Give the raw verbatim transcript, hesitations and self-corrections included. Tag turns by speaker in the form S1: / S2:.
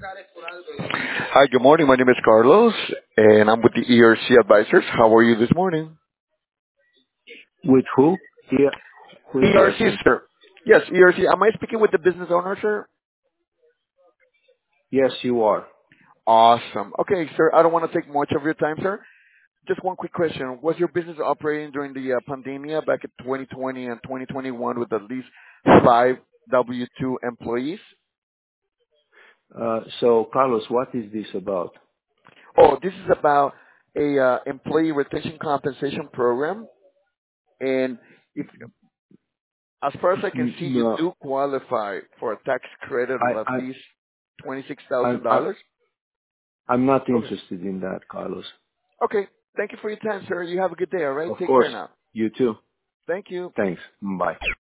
S1: Hi, good morning. My name is Carlos, and I'm with the E R C Advisors. How are you this morning?
S2: With who? Yeah. Who is
S1: E R C,
S2: E R C?
S1: sir. Yes, E R C. Am I speaking with the business owner, sir?
S2: Yes, you are.
S1: Awesome. Okay, sir, I don't want to take much of your time, sir. Just one quick question. Was your business operating during the uh, pandemic back in twenty twenty and twenty twenty-one with at least five W two employees?
S2: Uh, so, Carlos, what is this about?
S1: Oh, this is about a uh, employee retention compensation program, and if as far as I can
S2: N-
S1: see, you
S2: No,
S1: do qualify for a tax credit
S2: I,
S1: of at
S2: I,
S1: least twenty-six
S2: I'm,
S1: thousand
S2: I,
S1: dollars.
S2: I'm not
S1: Okay.
S2: interested in that, Carlos.
S1: Okay. Thank you for your time, sir. You have a good day, all right?
S2: Of
S1: Take
S2: course.
S1: care now.
S2: You too.
S1: Thank you.
S2: Thanks. Bye.